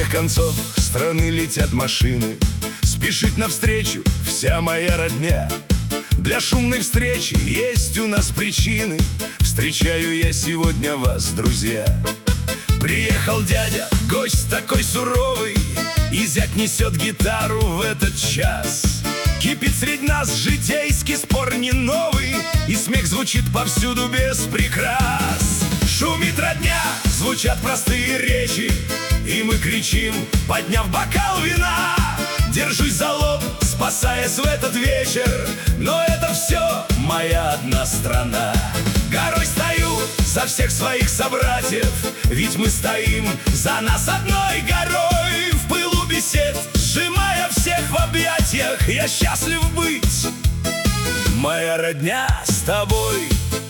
разных концов страны летят машины, спешит навстречу вся моя родня. Для шумной встречи есть у нас причины. Встречаю я сегодня вас, друзья. Приехал дядя, гость такой суровый, и зять несет гитару в этот час. Кипит средь нас житейский спор не новый, и смех звучит повсюду без прикрас. Шумит родня, звучат простые речи, и мы кричим, подняв бокал вина. Держусь за лоб, спасаясь в этот вечер, но это все моя одна страна. Горой стою за всех своих собратьев, ведь мы стоим за нас одной горой. В пылу бесед, сжимая всех в объятиях, я счастлив быть, моя родня, с тобой.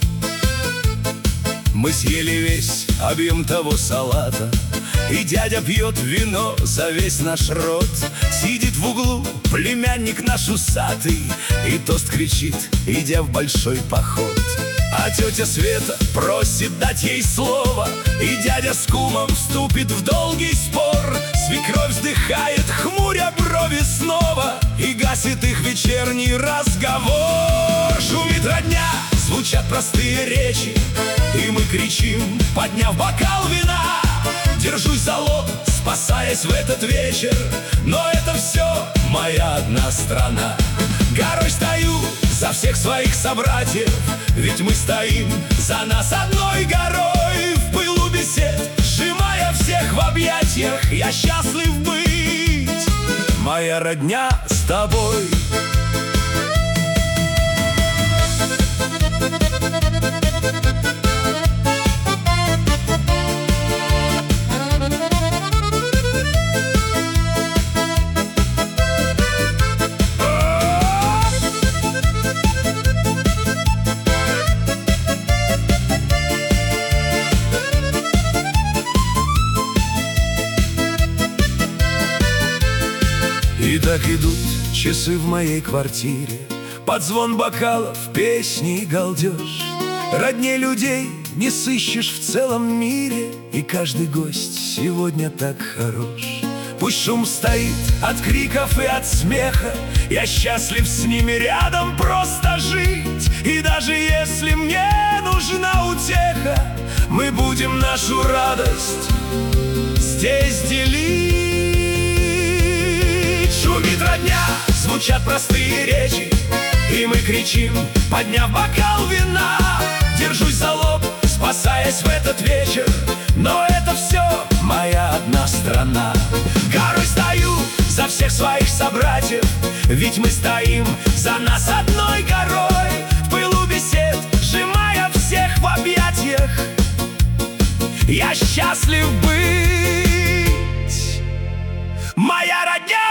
Мы съели весь объем того салата, и дядя пьет вино за весь наш род. Сидит в углу племянник наш усатый, и тост кричит, идя в большой поход. А тетя Света просит дать ей слово, и дядя с кумом вступит в долгий спор. Свекровь вздыхает, хмуря брови снова, и гасит их вечерний разговор. Шумит родня, звучат простые речи, и мы кричим, подняв бокал вина. Держусь за лоб, спасаясь в этот вечер, но это все моя одна страна. Горой стою за всех своих собратьев, ведь мы стоим за нас одной горой. В пылу бесед, сжимая всех в объятиях, я счастлив быть, моя родня, с тобой. И так идут часы в моей квартире, под звон бокалов, песни и галдеж. Родней людей не сыщешь в целом мире, и каждый гость сегодня так хорош. Пусть шум стоит от криков и от смеха, я счастлив с ними рядом просто жить. И даже если мне нужна утеха, мы будем нашу радость здесь делить. Шумит родня, звучат простые речи, и мы кричим, подняв бокал вина. Держусь за лоб, спасаясь в этот вечер, но это все моя одна страна. Горой стою за всех своих собратьев, ведь мы стоим за нас одной горой. В пылу бесед, сжимая всех в объятиях, я счастлив быть, моя родня.